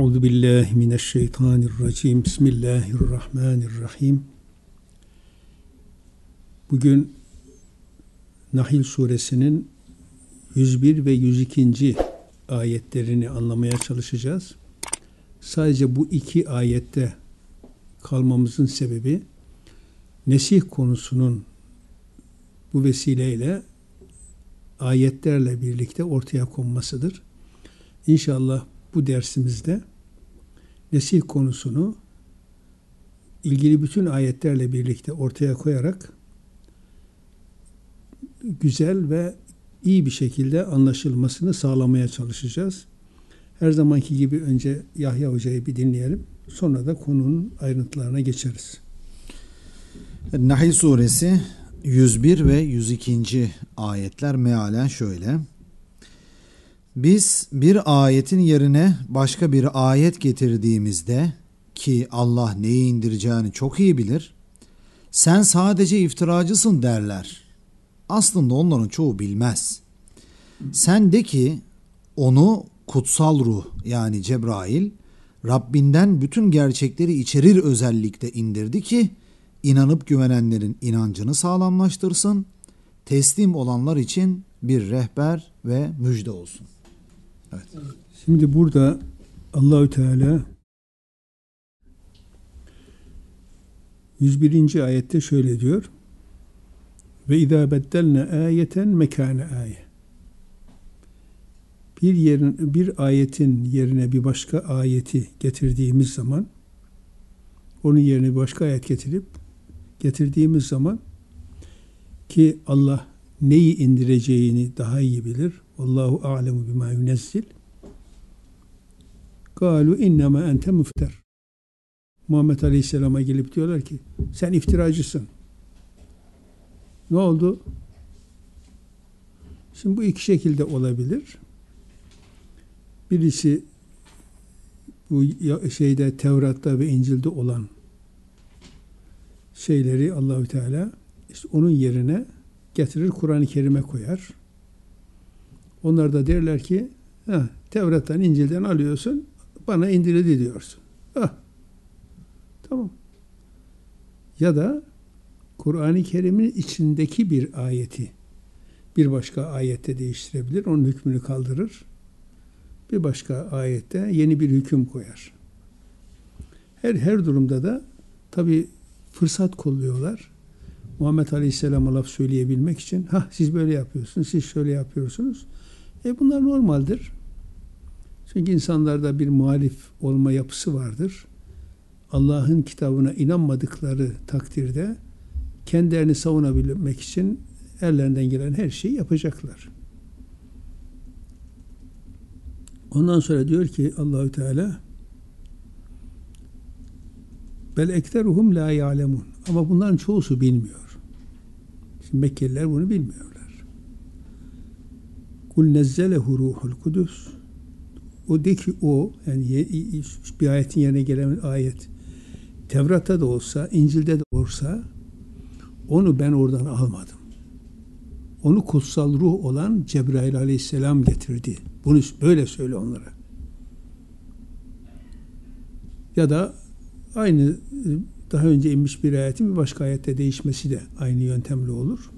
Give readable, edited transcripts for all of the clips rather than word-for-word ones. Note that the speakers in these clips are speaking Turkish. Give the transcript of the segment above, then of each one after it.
Euzu billahi mineşşeytanirracim. Bismillahirrahmanirrahim. Bugün Nahl suresinin 101 ve 102. ayetlerini anlamaya çalışacağız. Sadece bu iki ayette kalmamızın sebebi nesih konusunun bu vesileyle ayetlerle birlikte ortaya konmasıdır. İnşallah bu dersimizde nesih konusunu ilgili bütün ayetlerle birlikte ortaya koyarak güzel ve iyi bir şekilde anlaşılmasını sağlamaya çalışacağız. Her zamanki gibi önce Yahya Hoca'yı bir dinleyelim. Sonra da konunun ayrıntılarına geçeriz. Nahl suresi 101 ve 102. ayetler mealen şöyle. Biz bir ayetin yerine başka bir ayet getirdiğimizde ki Allah neyi indireceğini çok iyi bilir, sen sadece iftiracısın derler. Aslında onların çoğu bilmez. Sen de ki onu kutsal ruh yani Cebrail Rabbinden bütün gerçekleri içerir özellikle indirdi ki inanıp güvenenlerin inancını sağlamlaştırsın, teslim olanlar için bir rehber ve müjde olsun. Evet. Şimdi burada Allahü Teala 101. ayette şöyle diyor. Ve izâ beddelne âyeten mekâne âye. Bir ayetin yerine bir başka ayeti getirdiğimiz zaman, onun yerine bir başka ayet getirdiğimiz zaman ki Allah neyi indireceğini daha iyi bilir. Allahu a'lemu bima yunezzil. Galu innema ente müfter. Muhammed Aleyhisselam'a gelip diyorlar ki sen iftiracısın. Ne oldu? Şimdi bu iki şekilde olabilir. Birisi bu Tevrat'ta ve İncil'de olan şeyleri Allahü Teala işte onun yerine getirir, Kur'an-ı Kerim'e koyar. Onlar da derler ki Tevrat'tan, İncil'den alıyorsun, bana indirildi diyorsun. Tamam. Ya da Kur'an-ı Kerim'in içindeki bir ayeti bir başka ayette değiştirebilir. Onun hükmünü kaldırır. Bir başka ayette yeni bir hüküm koyar. Her durumda da tabii fırsat kolluyorlar. Muhammed Aleyhisselam'a laf söyleyebilmek için siz böyle yapıyorsunuz, siz şöyle yapıyorsunuz. Bunlar normaldir. Çünkü insanlarda bir muhalif olma yapısı vardır. Allah'ın kitabına inanmadıkları takdirde kendilerini savunabilmek için ellerinden gelen her şeyi yapacaklar. Ondan sonra diyor ki Allahü Teala bel ekteruhum la ya'lemun. Ama bunların çoğusu bilmiyor. Şimdi Mekkeliler bunu bilmiyorlar. Kul nezzelehu ruhul kudüs. O de ki yani bir ayetin yerine gelen ayet Tevrat'ta da olsa, İncil'de de olsa onu ben oradan almadım. Onu kutsal ruh olan Cebrail Aleyhisselam getirdi. Bunu böyle söyle onlara. Ya da aynı daha önce inmiş bir ayetin bir başka ayette değişmesi de aynı yöntemle olur.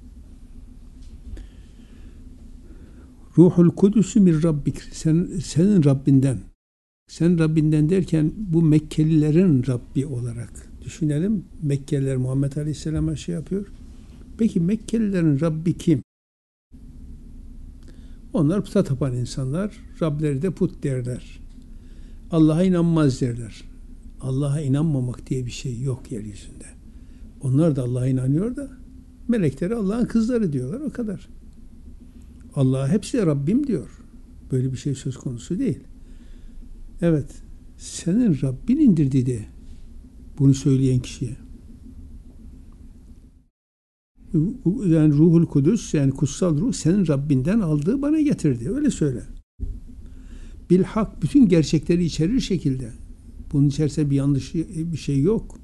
Ruhul Kudüsü min Rabbik. Senin Rabbinden. Sen Rabbinden derken bu Mekkelilerin Rabbi olarak düşünelim. Mekkeliler Muhammed Aleyhisselam'a yapıyor. Peki Mekkelilerin Rabbi kim? Onlar puta tapan insanlar. Rableri de put derler. Allah'a inanmaz derler. Allah'a inanmamak diye bir şey yok yeryüzünde. Onlar da Allah'a inanıyor da melekleri Allah'ın kızları diyorlar. O kadar. Allah hepsi de Rabbim diyor. Böyle bir şey söz konusu değil. Evet. Senin Rabbin indirdi de bunu söyleyen kişiye. Yani Ruhul Kudüs yani kutsal ruh senin Rabbinden aldığı bana getirdi. Öyle söyle. Bilhak bütün gerçekleri içerir şekilde. Bunun içerisinde bir yanlış bir şey yok.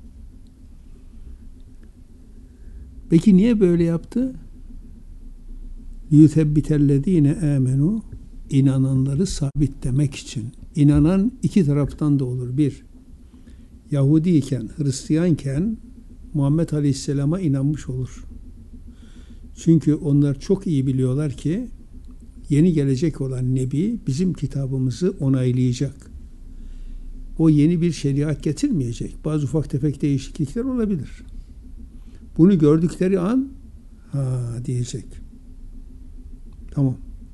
Peki niye böyle yaptı? لِيُثَبِّتَ الَّذ۪ينَ آمَنُوا inananları sabitlemek için. İnanan iki taraftan da olur. Bir, Yahudiyken, Hristiyanken Muhammed Aleyhisselam'a inanmış olur. Çünkü onlar çok iyi biliyorlar ki yeni gelecek olan Nebi bizim kitabımızı onaylayacak. O yeni bir şeriat getirmeyecek. Bazı ufak tefek değişiklikler olabilir. Bunu gördükleri an diyecek. Tamam.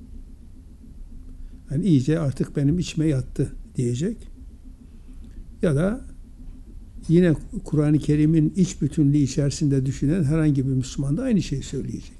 Yani iyice artık benim içime yattı diyecek. Ya da yine Kur'an-ı Kerim'in iç bütünlüğü içerisinde düşünen herhangi bir Müslüman da aynı şeyi söyleyecek.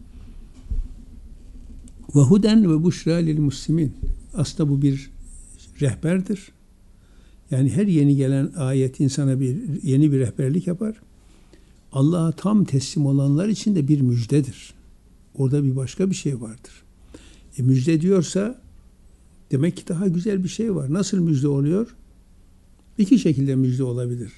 Ve huden ve buşra lil muslimin. Aslında bu bir rehberdir. Yani her yeni gelen ayet insana yeni bir rehberlik yapar. Allah'a tam teslim olanlar için de bir müjdedir. Orada bir başka bir şey vardır. Müjde diyorsa demek ki daha güzel bir şey var. Nasıl müjde oluyor? İki şekilde müjde olabilir.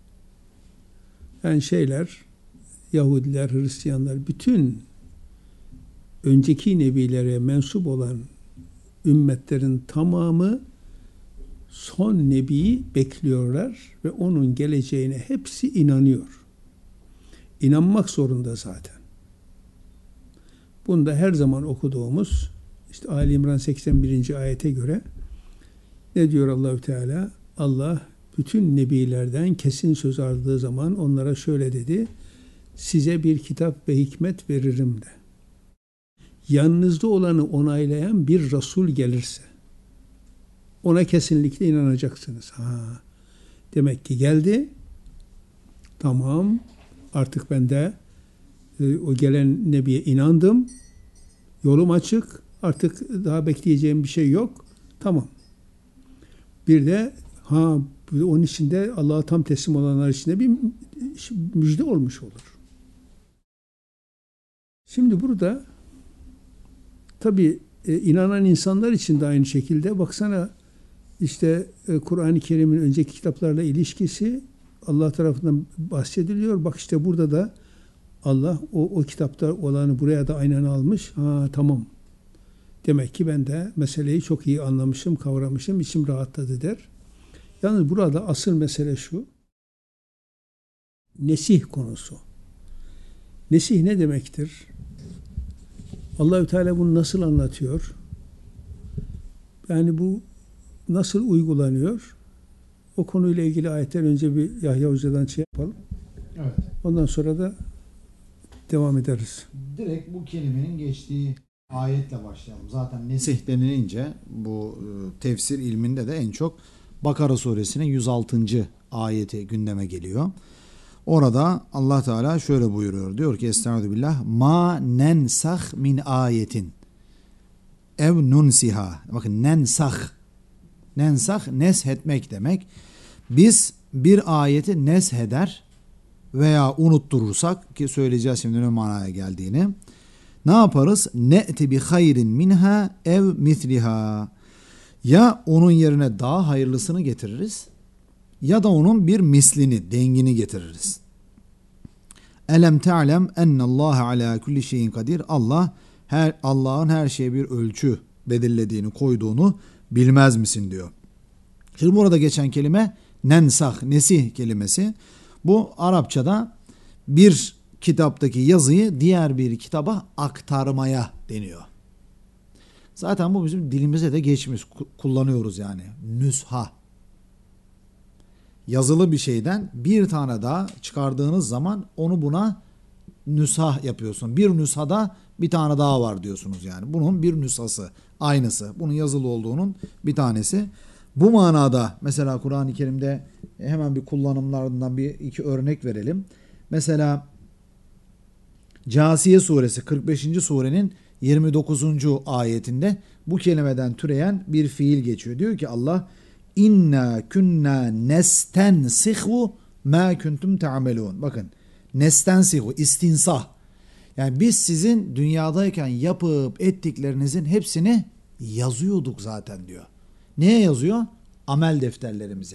Yani Yahudiler, Hristiyanlar, bütün önceki nebilere mensup olan ümmetlerin tamamı son nebiyi bekliyorlar ve onun geleceğine hepsi inanıyor. İnanmak zorunda zaten. Bunda her zaman okuduğumuz işte Ali İmran 81. ayete göre ne diyor Allahü Teala? Allah bütün nebilerden kesin söz aldığı zaman onlara şöyle dedi: size bir kitap ve hikmet veririm de. Yanınızda olanı onaylayan bir Resul gelirse ona kesinlikle inanacaksınız. Demek ki geldi. Tamam. Artık ben de o gelen Nebi'ye inandım. Yolum açık. Artık daha bekleyeceğim bir şey yok. Tamam. Bir de onun içinde Allah'a tam teslim olanlar içinde bir müjde olmuş olur. Şimdi burada tabii inanan insanlar için de aynı şekilde baksana işte Kur'an-ı Kerim'in önceki kitaplarla ilişkisi Allah tarafından bahsediliyor. Bak işte burada da Allah o kitapta olanı buraya da aynen almış. Tamam. Demek ki ben de meseleyi çok iyi anlamışım, kavramışım, içim rahatladı der. Yalnız burada asıl mesele şu. Nesih konusu. Nesih ne demektir? Allahü Teala bunu nasıl anlatıyor? Yani bu nasıl uygulanıyor? O konuyla ilgili ayetler önce bir Yahya Hoca'dan yapalım. Evet. Ondan sonra da devam ederiz. Direkt bu kelimenin geçtiği ayetle başlayalım. Zaten nesih denilince bu tefsir ilminde de en çok Bakara suresinin 106. ayeti gündeme geliyor. Orada Allah Teala şöyle buyuruyor. Diyor ki Estağfirullah. Ma nensah min ayetin ev nunsiha. Bakın nensah. Nensah neshetmek demek. Biz bir ayeti nesheder veya unutturursak ki söyleyeceğiz şimdi ne manaya geldiğini. Ne yaparız? Ne'ti bi hayrin minha ev misliha. Ya onun yerine daha hayırlısını getiririz ya da onun bir mislini, dengini getiririz. Elem te'lem ennallâhe alâ kulli şeyin kadir. Allah'ın her şeye bir ölçü belirlediğini, koyduğunu bilmez misin diyor. Şimdi burada geçen kelime nensah, nesih kelimesi. Bu Arapçada bir kitaptaki yazıyı diğer bir kitaba aktarmaya deniyor. Zaten bu bizim dilimize de geçmiş, kullanıyoruz yani. Nüsha. Yazılı bir şeyden bir tane daha çıkardığınız zaman onu buna nüshah yapıyorsun. Bir nüshada bir tane daha var diyorsunuz yani. Bunun bir nüshası, aynısı. Bunun yazılı olduğunun bir tanesi. Bu manada mesela Kur'an-ı Kerim'de hemen bir kullanımlarından bir iki örnek verelim. Mesela Câsiye suresi 45. surenin 29. ayetinde bu kelimeden türeyen bir fiil geçiyor. Diyor ki Allah inna kunna nestensihu ma kuntum ta'melun. Bakın nestensihu istinsah. Yani biz sizin dünyadayken yapıp ettiklerinizin hepsini yazıyorduk zaten diyor. Neye yazıyor? Amel defterlerimize.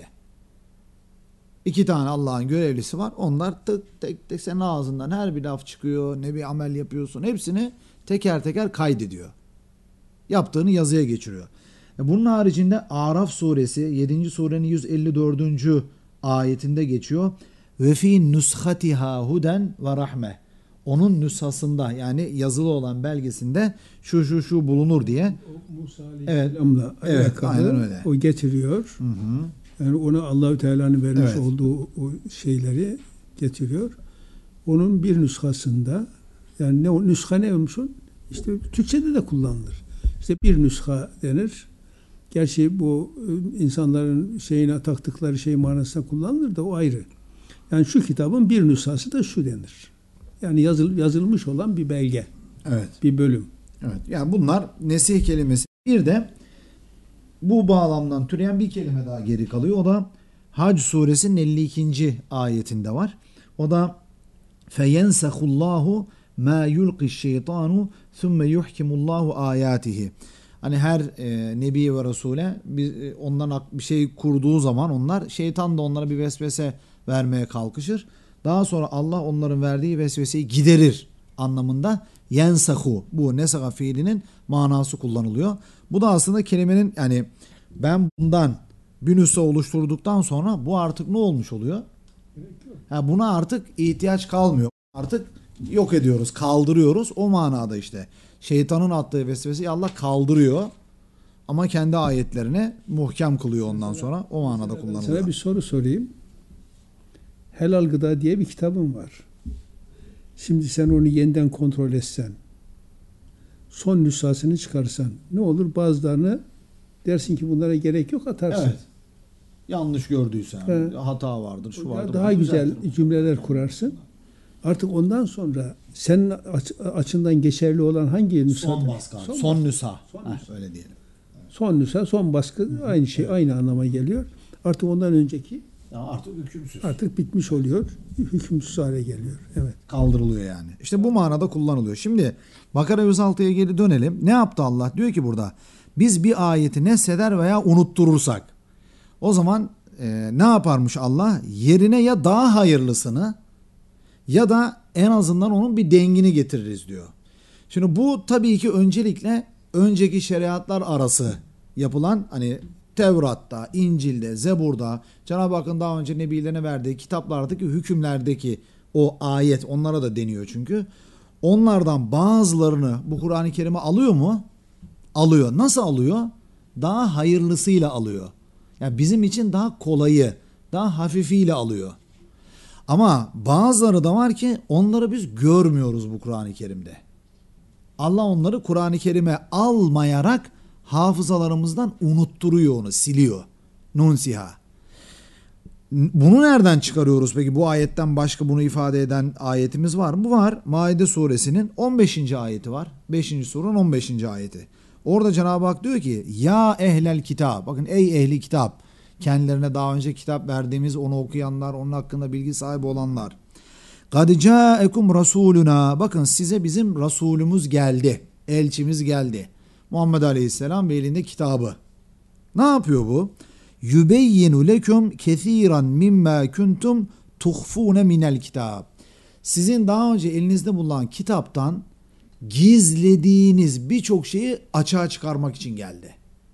2 tane Allah'ın görevlisi var. Onlar tek tek senin ağzından her bir laf çıkıyor. Ne bir amel yapıyorsun. Hepsini teker teker kaydediyor. Yaptığını yazıya geçiriyor. Bunun haricinde Araf suresi 7. surenin 154. ayetinde geçiyor. Ve fi nushatiha huden ve rahme. Onun nüshasında yani yazılı olan belgesinde şu bulunur diye. O Musa Aleyhisselam'la alakalı aynen öyle. o getiriyor. Hı hı. Yani ona Allahü Teala'nın vermiş Evet. olduğu o şeyleri getiriyor. Onun bir nüshasında yani ne o nüsha ne olmuşsun? İşte Türkçe'de de kullanılır. İşte bir nüsha denir. Gerçi bu insanların şeyine taktıkları şey manasında kullanılır da o ayrı. Yani şu kitabın bir nüshası da şu denir. Yani yazılmış olan bir belge, Evet. bir bölüm. Evet. Yani bunlar nesih kelimesi. Bir de bu bağlamdan türeyen bir kelime daha geri kalıyor. O da Hac suresinin 52. ayetinde var. O da feyensehullahu ma yulqi şeytanu thumme yuhkimullahu ayatihi. Hani her nebi ve resule ondan bir şey kurduğu zaman onlar şeytan da onlara bir vesvese vermeye kalkışır. Daha sonra Allah onların verdiği vesveseyi giderir anlamında yensahu, bu nesaha fiilinin manası kullanılıyor. Bu da aslında kelimenin yani ben bundan bir nüsha oluşturduktan sonra bu artık ne olmuş oluyor? Yani buna artık ihtiyaç kalmıyor. Artık yok ediyoruz, kaldırıyoruz. O manada işte. Şeytanın attığı vesveseyi Allah kaldırıyor. Ama kendi ayetlerine muhkem kılıyor ondan sonra. O manada kullanılıyor. Sana bir soru sorayım. Helal Gıda diye bir kitabım var. Şimdi sen onu yeniden kontrol etsen, son nüshasını çıkarsan ne olur? Bazılarını dersin ki bunlara gerek yok, atarsın. Evet. Yanlış gördüysen, hata vardır, şu vardır. Daha güzel cümleler kurarsın. Artık ondan sonra senin açından geçerli olan hangi nüsha? Son baskı. Son nüsha. Öyle diyelim. Son nüsha, son baskı aynı şey, aynı anlama geliyor. Artık ondan önceki artık hükümsüz. Artık bitmiş oluyor. Hükümsüz hale geliyor. Evet. Kaldırılıyor yani. İşte bu manada kullanılıyor. Şimdi Bakara 106'ya geri dönelim. Ne yaptı Allah? Diyor ki burada biz bir ayeti nesheder veya unutturursak o zaman ne yaparmış Allah? Yerine ya daha hayırlısını ya da en azından onun bir dengini getiririz diyor. Şimdi bu tabii ki öncelikle önceki şeriatlar arası yapılan hani Tevrat'ta, İncil'de, Zebur'da, Cenab-ı Hakk'ın daha önce nebilerine verdiği kitaplardaki hükümlerdeki o ayet, onlara da deniyor çünkü. Onlardan bazılarını bu Kur'an-ı Kerim'e alıyor mu? Alıyor. Nasıl alıyor? Daha hayırlısıyla alıyor. Yani bizim için daha kolayı, daha hafifiyle alıyor. Ama bazıları da var ki onları biz görmüyoruz bu Kur'an-ı Kerim'de. Allah onları Kur'an-ı Kerim'e almayarak hafızalarımızdan unutturuyor, onu siliyor. Nunsiha. Bunu nereden çıkarıyoruz peki? Bu ayetten başka bunu ifade eden ayetimiz var mı? Var. Maide suresinin 15. ayeti var. 5. surun 15. ayeti. Orada Cenab-ı Hak diyor ki ya ehlel kitap. Bakın ey ehli kitap. Kendilerine daha önce kitap verdiğimiz, onu okuyanlar, onun hakkında bilgi sahibi olanlar. Kad ca'ekum rasuluna. Bakın size bizim Resulümüz geldi. Elçimiz geldi. Muhammed Aleyhisselam ve elinde kitabı. Ne yapıyor bu? Yübeyyinu leküm kethiran mimma kuntum tuhfune minel kitab. Sizin daha önce elinizde bulunan kitaptan gizlediğiniz birçok şeyi açığa çıkarmak için geldi.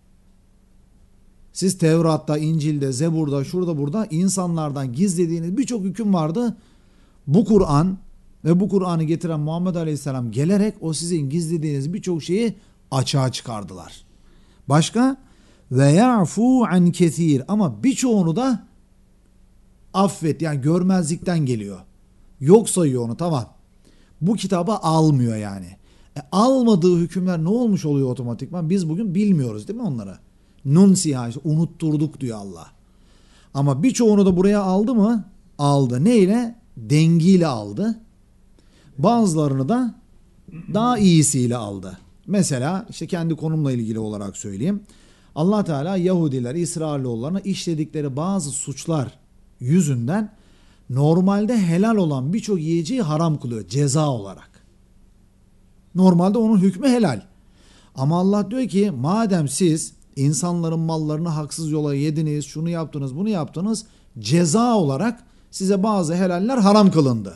Siz Tevrat'ta, İncil'de, Zebur'da, şurada burada insanlardan gizlediğiniz birçok hüküm vardı. Bu Kur'an ve bu Kur'an'ı getiren Muhammed Aleyhisselam gelerek o sizin gizlediğiniz birçok şeyi açığa çıkardılar. Başka? Ve ya'fu an kesir, ama birçoğunu da affet, yani görmezlikten geliyor. Yok sayıyor onu, tamam. Bu kitaba almıyor yani. Almadığı hükümler ne olmuş oluyor otomatikman? Biz bugün bilmiyoruz değil mi onları? Nunsiha, işte unutturduk diyor Allah. Ama birçoğunu da buraya aldı mı? Aldı. Neyle? Dengiyle aldı. Bazılarını da daha iyisiyle aldı. Mesela işte kendi konumla ilgili olarak söyleyeyim. Allah Teala Yahudiler, İsrailoğullarına işledikleri bazı suçlar yüzünden normalde helal olan birçok yiyeceği haram kılıyor ceza olarak. Normalde onun hükmü helal. Ama Allah diyor ki madem siz insanların mallarını haksız yola yediniz, şunu yaptınız, bunu yaptınız, ceza olarak size bazı helaller haram kılındı.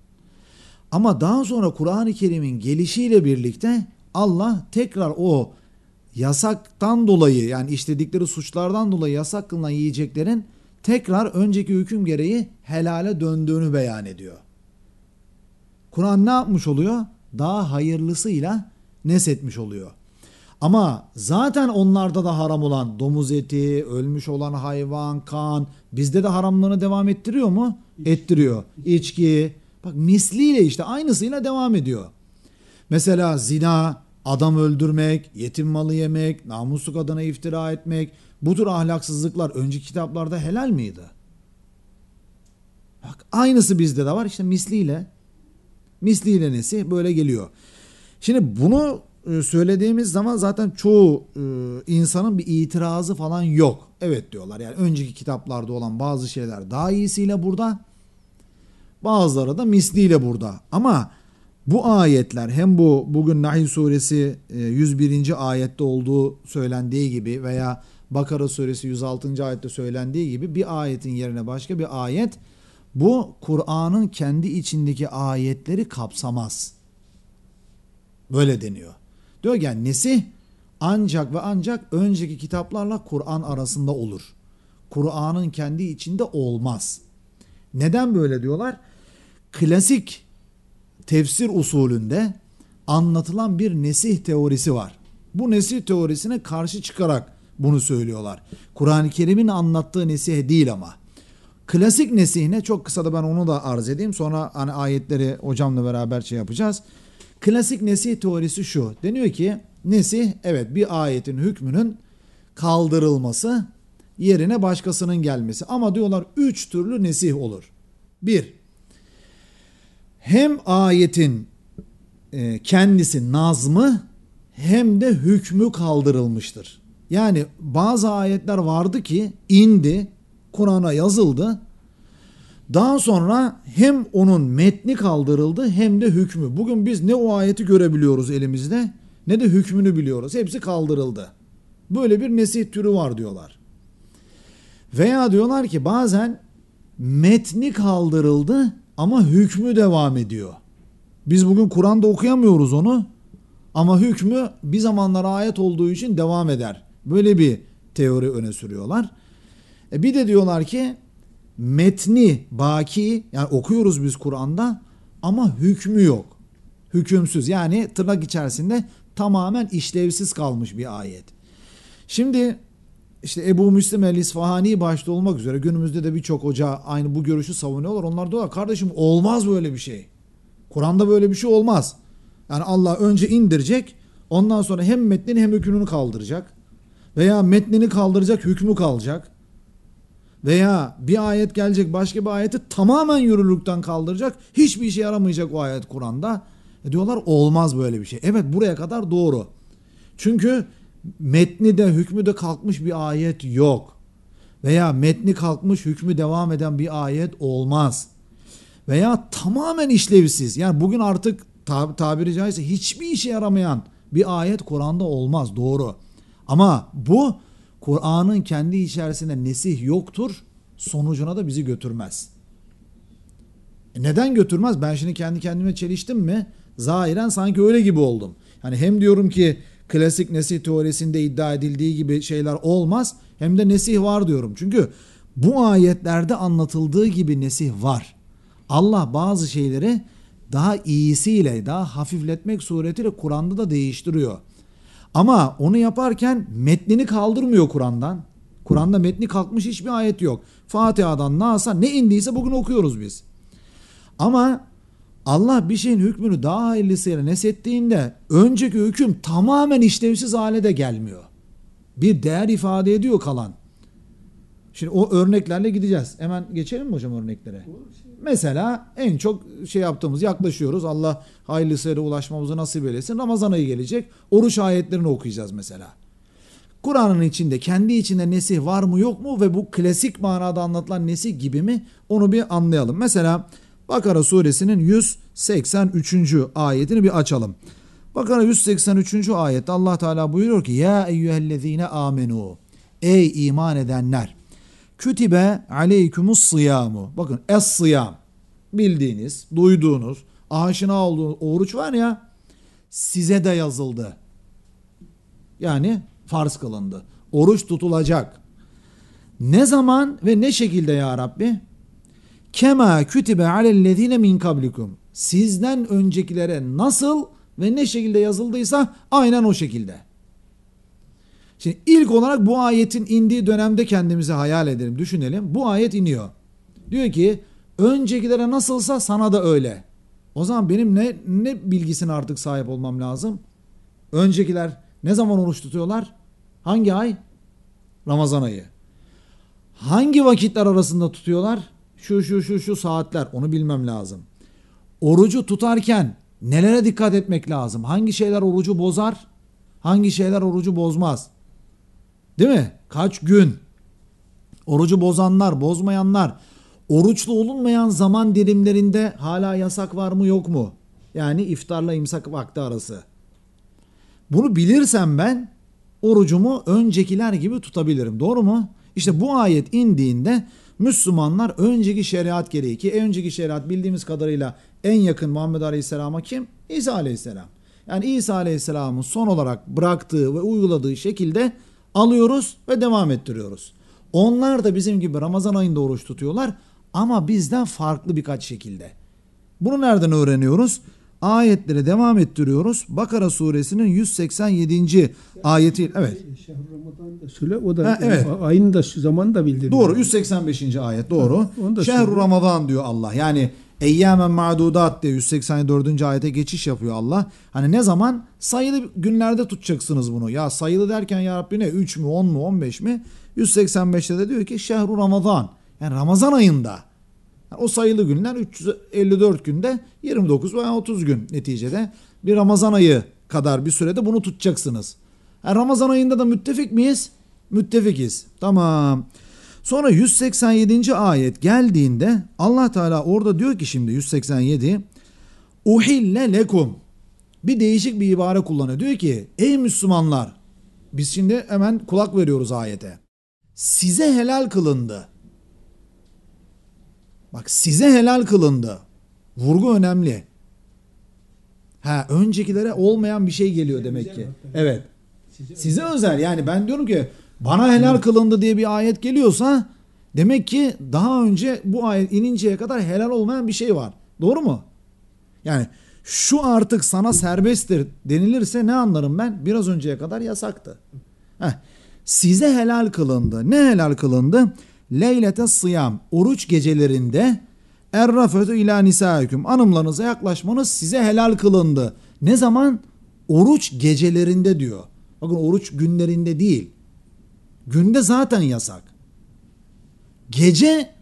Ama daha sonra Kur'an-ı Kerim'in gelişiyle birlikte Allah tekrar o yasaktan dolayı, yani işledikleri suçlardan dolayı yasak kılınan yiyeceklerin tekrar önceki hüküm gereği helale döndüğünü beyan ediyor. Kur'an ne yapmış oluyor? Daha hayırlısıyla neshetmiş oluyor. Ama zaten onlarda da haram olan domuz eti, ölmüş olan hayvan, kan, bizde de haramlığını devam ettiriyor mu? Ettiriyor. İçki, bak misliyle işte aynısıyla devam ediyor. Mesela zina, adam öldürmek, yetim malı yemek, namuslu kadına iftira etmek, bu tür ahlaksızlıklar önceki kitaplarda helal miydi? Bak aynısı bizde de var işte misliyle. Misliyle nesi böyle geliyor. Şimdi bunu söylediğimiz zaman zaten çoğu insanın bir itirazı falan yok. Evet diyorlar, yani önceki kitaplarda olan bazı şeyler daha iyisiyle burada, bazıları da misliyle burada. Ama bu ayetler hem bugün Nahl suresi 101. ayette olduğu söylendiği gibi veya Bakara suresi 106. ayette söylendiği gibi bir ayetin yerine başka bir ayet bu Kur'an'ın kendi içindeki ayetleri kapsamaz. Böyle deniyor. Diyor ki yani nesih ancak ve ancak önceki kitaplarla Kur'an arasında olur. Kur'an'ın kendi içinde olmaz. Neden böyle diyorlar? Klasik tefsir usulünde anlatılan bir nesih teorisi var. Bu nesih teorisine karşı çıkarak bunu söylüyorlar. Kur'an-ı Kerim'in anlattığı nesih değil ama. Klasik nesih ne? Çok kısa da ben onu da arz edeyim. Sonra hani ayetleri hocamla beraber yapacağız. Klasik nesih teorisi şu. Deniyor ki nesih evet bir ayetin hükmünün kaldırılması, yerine başkasının gelmesi. Ama diyorlar 3 türlü nesih olur. 1. Hem ayetin kendisi nazmı hem de hükmü kaldırılmıştır. Yani bazı ayetler vardı ki indi, Kur'an'a yazıldı. Daha sonra hem onun metni kaldırıldı hem de hükmü. Bugün biz ne o ayeti görebiliyoruz elimizde ne de hükmünü biliyoruz. Hepsi kaldırıldı. Böyle bir nesih türü var diyorlar. Veya diyorlar ki bazen metni kaldırıldı ama hükmü devam ediyor. Biz bugün Kur'an'da okuyamıyoruz onu ama hükmü bir zamanlar ayet olduğu için devam eder. Böyle bir teori öne sürüyorlar. Bir de diyorlar ki metni baki, yani okuyoruz biz Kur'an'da ama hükmü yok. Hükümsüz, yani tırnak içerisinde tamamen işlevsiz kalmış bir ayet. Şimdi işte Ebu Müslim el-İsfahani başta olmak üzere günümüzde de birçok hoca aynı bu görüşü savunuyorlar. Onlar diyorlar kardeşim olmaz böyle bir şey. Kur'an'da böyle bir şey olmaz. Yani Allah önce indirecek, ondan sonra hem metnini hem hükmünü kaldıracak. Veya metnini kaldıracak, hükmü kalacak. Veya bir ayet gelecek, başka bir ayeti tamamen yürürlükten kaldıracak. Hiçbir işe yaramayacak o ayet Kur'an'da. Diyorlar olmaz böyle bir şey. Evet, buraya kadar doğru. Çünkü metni de hükmü de kalkmış bir ayet yok. Veya metni kalkmış hükmü devam eden bir ayet olmaz. Veya tamamen işlevsiz. Yani bugün artık tabiri caizse hiçbir işe yaramayan bir ayet Kur'an'da olmaz. Doğru. Ama bu Kur'an'ın kendi içerisinde nesih yoktur. Sonucuna da bizi götürmez. Neden götürmez? Ben şimdi kendi kendime çeliştim mi? Zahiren sanki öyle gibi oldum. Yani hem diyorum ki klasik nesih teorisinde iddia edildiği gibi şeyler olmaz. Hem de nesih var diyorum. Çünkü bu ayetlerde anlatıldığı gibi nesih var. Allah bazı şeyleri daha iyisiyle, daha hafifletmek suretiyle Kur'an'da da değiştiriyor. Ama onu yaparken metnini kaldırmıyor Kur'an'dan. Kur'an'da metni kalkmış hiçbir ayet yok. Fatiha'dan Nas'a ne indiyse bugün okuyoruz biz. Ama Allah bir şeyin hükmünü daha hayırlısıyla neshettiğinde önceki hüküm tamamen işlevsiz hale de gelmiyor. Bir değer ifade ediyor kalan. Şimdi o örneklerle gideceğiz. Hemen geçelim mi hocam örneklere? Mesela en çok yaptığımız, yaklaşıyoruz. Allah hayırlısıyla ulaşmamızı nasip eylesin. Ramazan ayı gelecek. Oruç ayetlerini okuyacağız mesela. Kur'an'ın içinde kendi içinde nesih var mı yok mu ve bu klasik manada anlatılan nesih gibi mi, onu bir anlayalım. Mesela Bakara suresinin 183. ayetini bir açalım. Bakara 183. ayette Allah Teala buyuruyor ki ya eyyühellezine amenu, ey iman edenler, kütibe aleykumus sıyamu. Bakın es-sıyam, bildiğiniz, duyduğunuz, aşina olduğunuz oruç var ya, size de yazıldı. Yani farz kılındı. Oruç tutulacak. Ne zaman ve ne şekilde ya Rabbi? Kema kütübe alellezine min kablikum. Sizden öncekilere nasıl ve ne şekilde yazıldıysa aynen o şekilde. Şimdi ilk olarak bu ayetin indiği dönemde kendimizi hayal edelim, düşünelim. Bu ayet iniyor. Diyor ki öncekilere nasılsa sana da öyle. O zaman benim ne bilgisine artık sahip olmam lazım? Öncekiler ne zaman oruç tutuyorlar? Hangi ay? Ramazan ayı. Hangi vakitler arasında tutuyorlar? Şu saatler, onu bilmem lazım. Orucu tutarken nelere dikkat etmek lazım? Hangi şeyler orucu bozar? Hangi şeyler orucu bozmaz? Değil mi? Kaç gün? Orucu bozanlar, bozmayanlar. Oruçlu olunmayan zaman dilimlerinde hala yasak var mı yok mu? Yani iftarla imsak vakti arası. Bunu bilirsem ben orucumu öncekiler gibi tutabilirim. Doğru mu? İşte bu ayet indiğinde Müslümanlar önceki şeriat gereği, ki önceki şeriat bildiğimiz kadarıyla en yakın Muhammed Aleyhisselam'a kim? İsa Aleyhisselam. Yani İsa Aleyhisselam'ın son olarak bıraktığı ve uyguladığı şekilde alıyoruz ve devam ettiriyoruz. Onlar da bizim gibi Ramazan ayında oruç tutuyorlar ama bizden farklı birkaç şekilde. Bunu nereden öğreniyoruz? Ayetleri devam ettiriyoruz. Bakara suresinin 187. ayeti. Evet. Şehr Ramazan da söyle, o da evet. Ayın da şu zaman da bildiriyor. Doğru, 185. ayet doğru. Şehr Ramazan diyor Allah. Yani Eyyamen ma'dudat diye 184. ayete geçiş yapıyor Allah. Hani ne zaman? Sayılı günlerde tutacaksınız bunu. Ya sayılı derken ya Rabbi ne? 3 mü, 10 mu, 15 mi? 185'te de diyor ki Şehru Ramazan. Yani Ramazan ayında. Yani o sayılı günler 354 günde 29 veya 30 gün neticede bir Ramazan ayı kadar bir sürede bunu tutacaksınız. Yani Ramazan ayında da müttefik miyiz? Müttefikiz. Tamam. Sonra 187. ayet geldiğinde Allah Teala orada diyor ki şimdi 187 uhille lekum, bir değişik bir ibare kullanıyor. Diyor ki ey Müslümanlar, biz şimdi hemen kulak veriyoruz ayete. Size helal kılındı. Bak, size helal kılındı. Vurgu önemli. Öncekilere olmayan bir şey geliyor demek ki. Evet. Size özel. Yani ben diyorum ki bana helal kılındı diye bir ayet geliyorsa demek ki daha önce bu ayet ininceye kadar helal olmayan bir şey var. Doğru mu? Yani şu artık sana serbesttir denilirse ne anlarım ben? Biraz önceye kadar yasaktı. Size helal kılındı. Ne helal kılındı? Leylete sıyam, oruç gecelerinde errafetü ila nisaikum, hanımlarınıza yaklaşmanız size helal kılındı. Ne zaman? Oruç gecelerinde diyor. Bakın, oruç günlerinde değil. Günde zaten yasak. Gece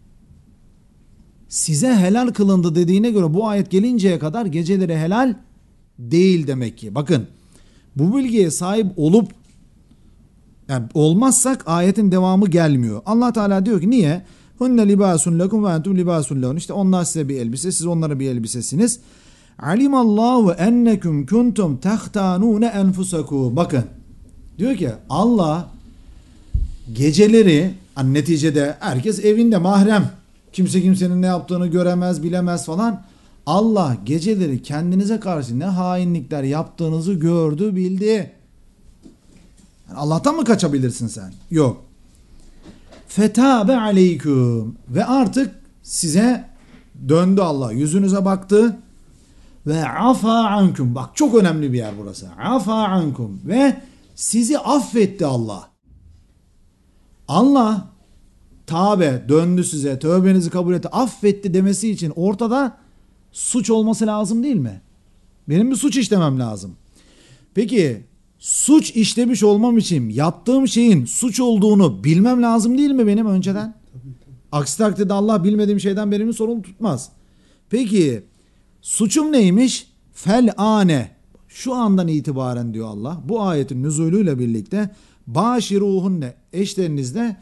size helal kılındı dediğine göre bu ayet gelinceye kadar geceleri helal değil demek ki. Bakın, bu bilgiye sahip olup yani olmazsak ayetin devamı gelmiyor. Allah Teala diyor ki niye? Hunne libasun lekum ve entum libasun lehun. İşte onlar size bir elbise, siz onlara bir elbisesiniz. Alimallahu ennekum kuntum tahtanune enfusakum. Bakın, diyor ki Allah geceleri, neticede herkes evinde mahrem. Kimse kimsenin ne yaptığını göremez, bilemez falan. Allah geceleri kendinize karşı ne hainlikler yaptığınızı gördü, bildi. Yani Allah'tan mı kaçabilirsin sen? Yok. Fetabe aleyküm, ve artık size döndü Allah, yüzünüze baktı ve afa ankum. Bak, çok önemli bir yer burası. Afa ankum, ve sizi affetti Allah. Allah tabe döndü size, tövbenizi kabul etti, affetti demesi için ortada suç olması lazım değil mi? Benim bir suç işlemem lazım. Peki suç işlemiş olmam için yaptığım şeyin suç olduğunu bilmem lazım değil mi benim önceden? Tabii. Aksi takdirde Allah bilmediğim şeyden benim sorumlu tutmaz. Peki suçum neymiş? Fel ane, şu andan itibaren diyor Allah, bu ayetin nüzulüyle birlikte başiruhunne, eşlerinizle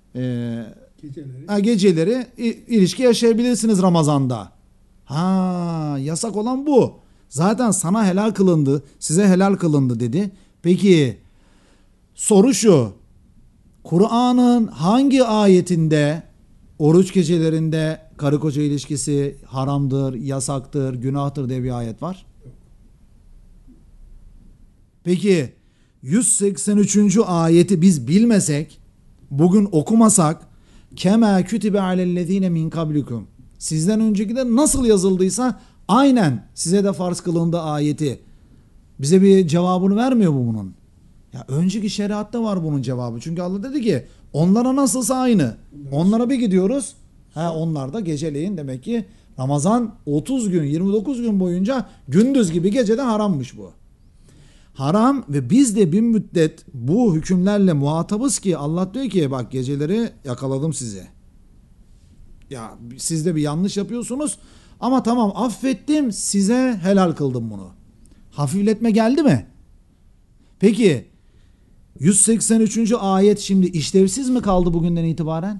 geceleri ilişki yaşayabilirsiniz Ramazan'da. Yasak olan bu. Zaten sana helal kılındı, size helal kılındı dedi. Peki soru şu: Kur'an'ın hangi ayetinde oruç gecelerinde karı koca ilişkisi haramdır, yasaktır, günahtır diye bir ayet var? Peki 183. ayeti biz bilmesek, bugün okumasak, kema kütübe alellezine min kablikum, sizden önceki de nasıl yazıldıysa aynen size de farz kılındı ayeti bize bir cevabını vermiyor mu bunun? Ya önceki şeriatta var bunun cevabı. Çünkü Allah dedi ki onlara nasılsa aynı. Onlara bir gidiyoruz. Onlar da geceleyin, demek ki Ramazan 30 gün 29 gün boyunca gündüz gibi geceden harammış bu. Haram ve biz de bir müddet bu hükümlerle muhatabız ki Allah diyor ki bak geceleri yakaladım sizi. Ya siz de bir yanlış yapıyorsunuz ama tamam affettim, size helal kıldım bunu. Hafifletme geldi mi? Peki 183. ayet şimdi işlevsiz mi kaldı bugünden itibaren?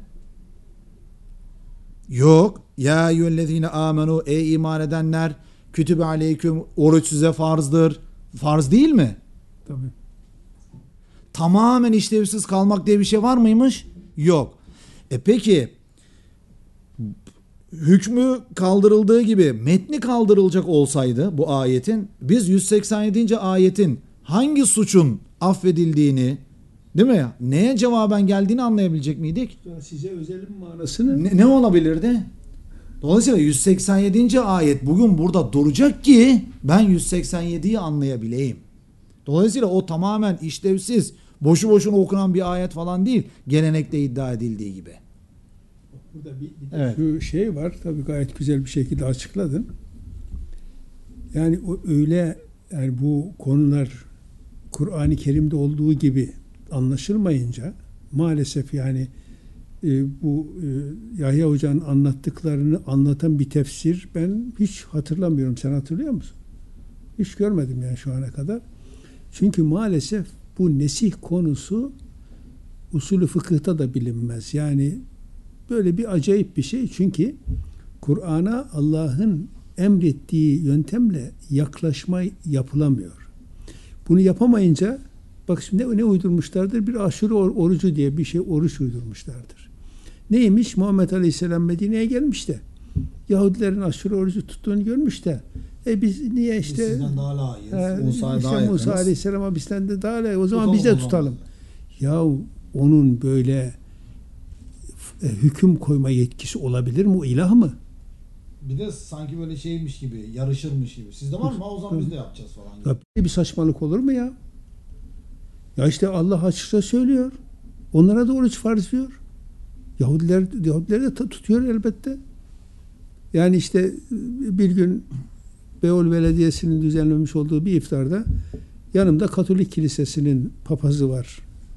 Yok. Ya eyyühellezine amenu, ey iman edenler, kütübe aleyküm, oruç size farzdır. Farz değil mi? Tabii. Tamamen işlevsiz kalmak diye bir şey var mıymış? Yok. Peki hükmü kaldırıldığı gibi metni kaldırılacak olsaydı bu ayetin, biz 187. ayetin hangi suçun affedildiğini, değil mi? Neye cevaben geldiğini anlayabilecek miydik? Size özelin manasını Ne olabilirdi? Dolayısıyla 187. ayet bugün burada duracak ki ben 187'yi anlayabileyim. Dolayısıyla o tamamen işlevsiz, boşu boşuna okunan bir ayet falan değil. Gelenekte iddia edildiği gibi. burada bir Evet. şu şey var. Tabii gayet güzel bir şekilde açıkladın. Yani o öyle, yani bu konular Kur'an-ı Kerim'de olduğu gibi anlaşılmayınca maalesef yani bu Yahya Hoca'nın anlattıklarını anlatan bir tefsir ben hiç hatırlamıyorum. Sen hatırlıyor musun? Hiç görmedim yani şu ana kadar. Çünkü maalesef bu nesih konusu usulü fıkıhta da bilinmez. Yani böyle bir acayip bir şey. Çünkü Kur'an'a Allah'ın emrettiği yöntemle yaklaşma yapılamıyor. Bunu yapamayınca bak şimdi ne uydurmuşlardır? Bir aşure orucu diye bir şey, oruç uydurmuşlardır. Neymiş? Muhammed Aleyhisselam Medine'ye gelmiş de Yahudilerin aşure orucu tuttuğunu görmüş de biz niye işte Sizden daha layığız. Musa Aleyhisselam'a bizden de daha layık. O zaman biz de tutalım. Ya onun böyle hüküm koyma yetkisi olabilir mi? O ilah mı? Bir de sanki böyle şeymiş gibi, yarışırmış gibi. Sizde var mı? O zaman biz de yapacağız falan. Ya böyle bir saçmalık olur mu ya? Ya işte Allah açıkça söylüyor. Onlara da oruç farz diyor. Yahudiler de tutuyor elbette. Yani işte bir gün Beyoğlu Belediyesi'nin düzenlemiş olduğu bir iftarda yanımda Katolik Kilisesi'nin papazı var.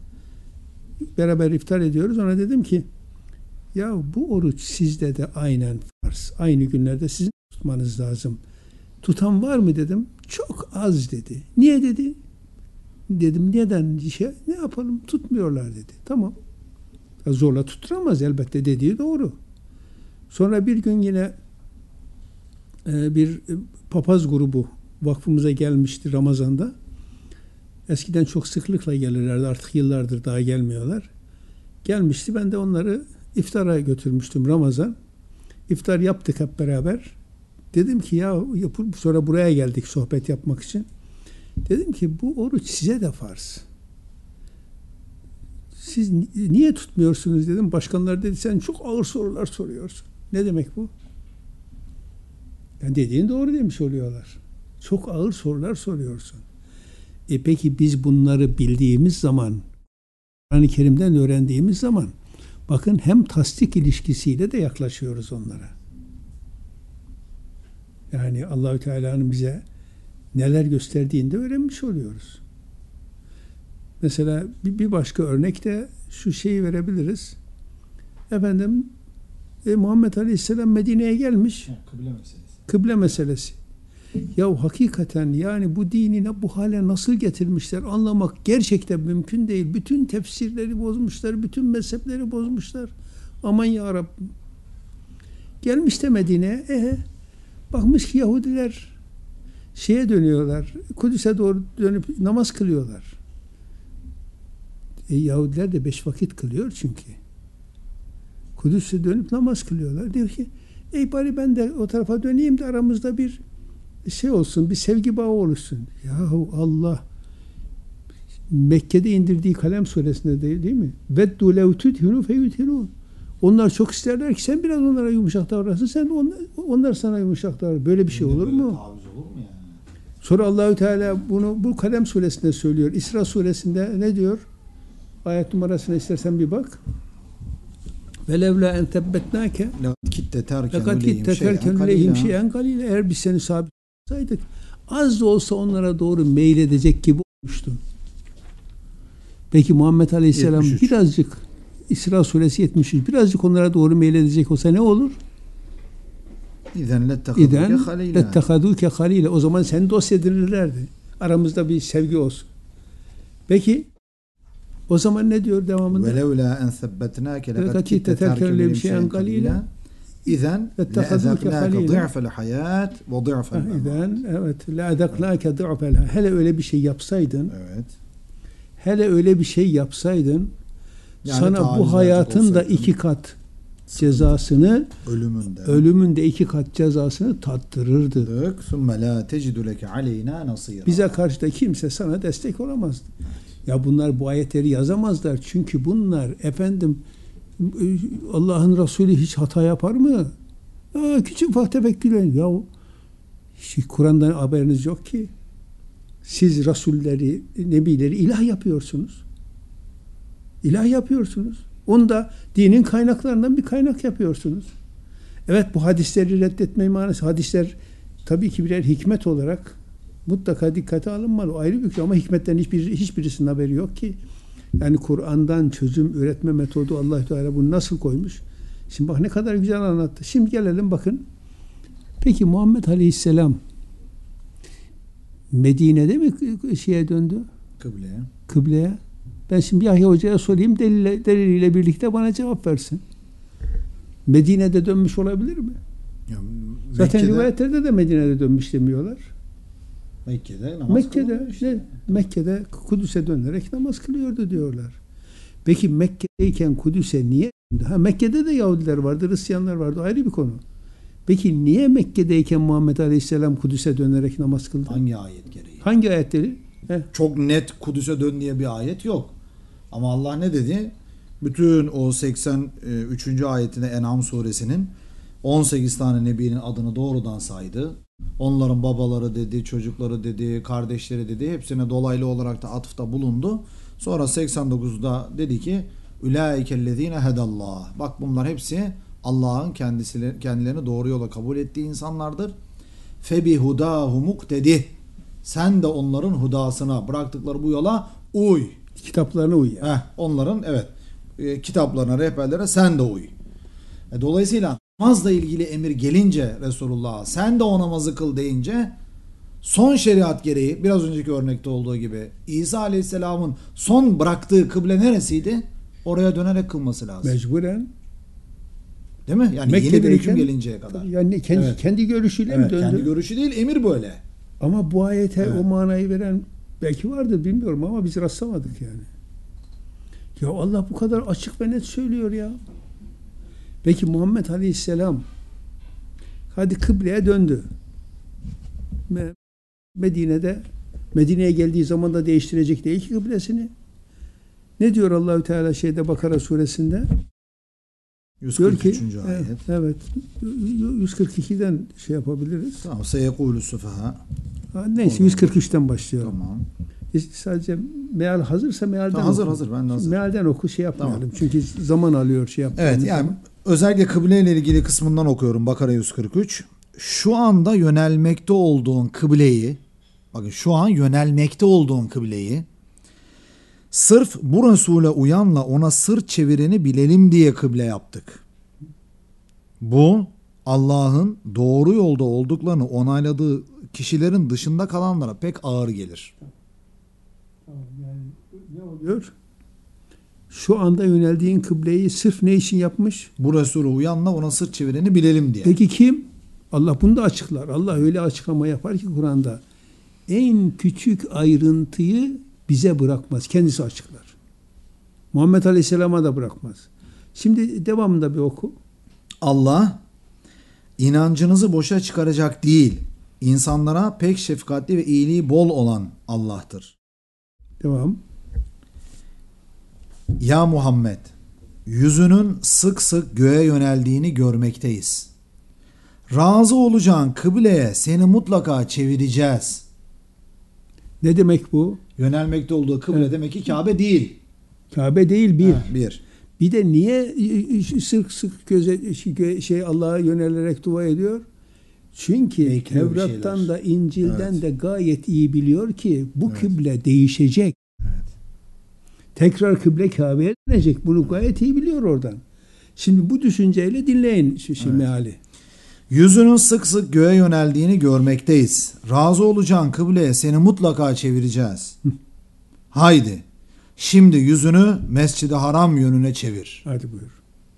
Beraber iftar ediyoruz. Ona dedim ki ya bu oruç sizde de aynen farz. Aynı günlerde sizin tutmanız lazım. Tutan var mı dedim. Çok az dedi. Niye dedi? Dedim neden? Ne yapalım? Tutmuyorlar dedi. Tamam. Ya zorla tutturamaz elbette, dediği doğru. Sonra bir gün yine bir papaz grubu vakfımıza gelmişti Ramazan'da. Eskiden çok sıklıkla gelirlerdi. Artık yıllardır daha gelmiyorlar. Gelmişti. Ben de onları iftara götürmüştüm Ramazan. İftar yaptık hep beraber. Dedim ki ya sonra buraya geldik sohbet yapmak için. Dedim ki bu oruç size de farz. Siz niye tutmuyorsunuz dedim. Başkanlar dedi sen çok ağır sorular soruyorsun. Ne demek bu? Yani dediğin doğru demiş oluyorlar. Çok ağır sorular soruyorsun. Peki biz bunları bildiğimiz zaman, Kur'an-ı Kerim'den öğrendiğimiz zaman bakın hem tasdik ilişkisiyle de yaklaşıyoruz onlara. Yani Allahü Teala'nın bize neler gösterdiğini de öğrenmiş oluyoruz. Mesela bir başka örnek de şu şeyi verebiliriz. Efendim Muhammed Aleyhisselam Medine'ye gelmiş. Kıble meselesi. Kıble meselesi. Ya hakikaten yani bu dinine bu hale nasıl getirmişler anlamak gerçekten mümkün değil. Bütün tefsirleri bozmuşlar, bütün mezhepleri bozmuşlar. Aman ya Rabbim. Gelmiş de Medine'ye, bakmış ki Yahudiler şeye dönüyorlar, Kudüs'e doğru dönüp namaz kılıyorlar. Yahudiler de 5 vakit kılıyor çünkü. Kudüs'e dönüp namaz kılıyorlar. Diyor ki, bari ben de o tarafa döneyim de aramızda bir şey olsun, bir sevgi bağı oluşsun. Yahu Allah, Mekke'de indirdiği Kalem suresinde değil mi? Veddu lev tudhinu feyudhinun. Onlar çok isterler ki sen biraz onlara yumuşak davranırsın. Sen de onlar sana yumuşak davranır. Böyle bir şey olur mu? Taviz olur mu yani? Sonra Allahü Teala bunu bu Kalem suresinde söylüyor. İsra suresinde ne diyor? Ayet numarasına istersen bir bak. Velevla en tebbetnake Kitte fakat kitte terken lehim şeyen galile. Eğer biz seni sabit tutsaydık az da olsa onlara doğru meyledecek gibi olmuştun. Peki Muhammed Aleyhisselam 73. birazcık İsra suresi 73 birazcık onlara doğru meyledecek olsa ne olur? İden lettehaduke halile. O zaman seni dost edinirlerdi. Aramızda bir sevgi olsun. Peki o zaman ne diyor devamında? Velevla en sebbetnake lekad kitte terken lehim şeyen galile. İzen le'ezaknake dı'fel hayat ve dı'fel İzen evet le'ezaknake dı'fel hayat. Hele öyle bir şey yapsaydın. Evet. Hele öyle bir şey yapsaydın Yani sana bu hayatın da 2 kat cezasını ölümünde 2 kat cezasını tattırırdı. Sümme la tecidu leke aleyna nasira. Bize karşı da kimse sana destek olamazdı. Ya bunlar bu ayetleri yazamazlar. Çünkü bunlar efendim Allah'ın Resulü hiç hata yapar mı? Ya küçük ufak tefek gülen. Ya Kur'an'dan haberiniz yok ki. Siz Rasulleri, Nebileri ilah yapıyorsunuz. İlah yapıyorsunuz. Onu da dinin kaynaklarından bir kaynak yapıyorsunuz. Evet bu hadisleri reddetme manası. Hadisler tabii ki birer hikmet olarak mutlaka dikkate alınmalı. O ayrı bir şey ama hikmetten hiçbirisinin haberi yok ki. Yani Kur'an'dan çözüm üretme metodu Allah Teala bunu nasıl koymuş? Şimdi bak ne kadar güzel anlattı. Şimdi gelelim bakın. Peki Muhammed Aleyhisselam Medine'de mi şeye döndü? Kıbleye. Ben şimdi Yahya Hoca'ya sorayım deliliyle birlikte bana cevap versin. Medine'de dönmüş olabilir mi? Ya, zaten rivayetlerde de Medine'de dönmüş demiyorlar. Mekke'de Kudüs'e dönerek namaz kılıyordu diyorlar. Peki Mekke'deyken Kudüs'e niye döndü? Mekke'de de Yahudiler vardı, Hristiyanlar vardı. Ayrı bir konu. Peki niye Mekke'deyken Muhammed Aleyhisselam Kudüs'e dönerek namaz kıldı? Hangi ayet gereği? Hangi ayetleri? Çok net Kudüs'e dön diye bir ayet yok. Ama Allah ne dedi? Bütün o 83. ayetinde En'am suresinin 18 tane nebinin adını doğrudan saydı. Onların babaları dedi, çocukları dedi, kardeşleri dedi. Hepsine dolaylı olarak da atıfta bulundu. Sonra 89'da dedi ki Ulaikellezine hedallah. Bak bunlar hepsi Allah'ın kendilerini doğru yola kabul ettiği insanlardır. Febi hudahu muktedih. Sen de onların hudasına, bıraktıkları bu yola uy. Kitaplarına uy. Onların kitaplarına, rehberlere sen de uy. Dolayısıyla namazla ilgili emir gelince Resulullah'a sen de o namazı kıl deyince son şeriat gereği biraz önceki örnekte olduğu gibi İsa Aleyhisselam'ın son bıraktığı kıble neresiydi? Oraya dönerek kılması lazım. Mecburen. Değil mi? Yani yeni bir hüküm gelinceye kadar. Yani kendi görüşüyle mi döndü? Kendi görüşü değil, emir böyle. Ama bu ayete o manayı veren belki vardır bilmiyorum ama biz rastlamadık yani. Ya Allah bu kadar açık ve net söylüyor ya. Peki Muhammed Aleyhisselam hadi kıbleye döndü. Medine'ye geldiği zaman da değiştirecek değil ki kıblesini. Ne diyor Allahü Teala Bakara suresinde? 143. ayet. Evet. 142'den yapabiliriz. Tamam. Seyekûlü sufaha. Neyse 143'ten başlayalım. Tamam. Sadece meal hazırsa mealden hazır ben de hazır. Mealden oku yapmayalım. Tamam. Çünkü zaman alıyor Evet yani özellikle kıble ile ilgili kısmından okuyorum Bakara 143. Şu anda yönelmekte olduğun kıbleyi, bakın şu an yönelmekte olduğun kıbleyi sırf bu Resul'e uyanla ona sırt çevireni bilelim diye kıble yaptık. Bu Allah'ın doğru yolda olduklarını onayladığı kişilerin dışında kalanlara pek ağır gelir. Yani ne oluyor? Şu anda yöneldiğin kıbleyi sırf ne için yapmış? Bu Resul'e uyanla ona sırt çevireni bilelim diye. Peki kim? Allah bunu da açıklar. Allah öyle açıklama yapar ki Kur'an'da en küçük ayrıntıyı bize bırakmaz. Kendisi açıklar. Muhammed Aleyhisselam'a da bırakmaz. Şimdi devamında bir oku. Allah inancınızı boşa çıkaracak değil, insanlara pek şefkatli ve iyiliği bol olan Allah'tır. Devam. Ya Muhammed, yüzünün sık sık göğe yöneldiğini görmekteyiz. Razı olacağın kıbleye seni mutlaka çevireceğiz. Ne demek bu? Yönelmekte olduğu kıble Evet. demek ki Kabe değil. Kabe değil bir. Bir. Bir de niye sık sık Allah'a yönelerek dua ediyor? Çünkü Bekliyor bir Tevrat'tan şeyler. da İncil'den Evet. de gayet iyi biliyor ki bu Evet. kıble değişecek. Evet. Tekrar kıble Kabe'ye dönecek. Bunu gayet iyi biliyor oradan. Şimdi bu düşünceyle dinleyin şu Evet. meali. Yüzünün sık sık göğe yöneldiğini görmekteyiz. Razı olacağın kıbleye seni mutlaka çevireceğiz. Haydi, şimdi yüzünü Mescid-i Haram yönüne çevir. Hadi buyur.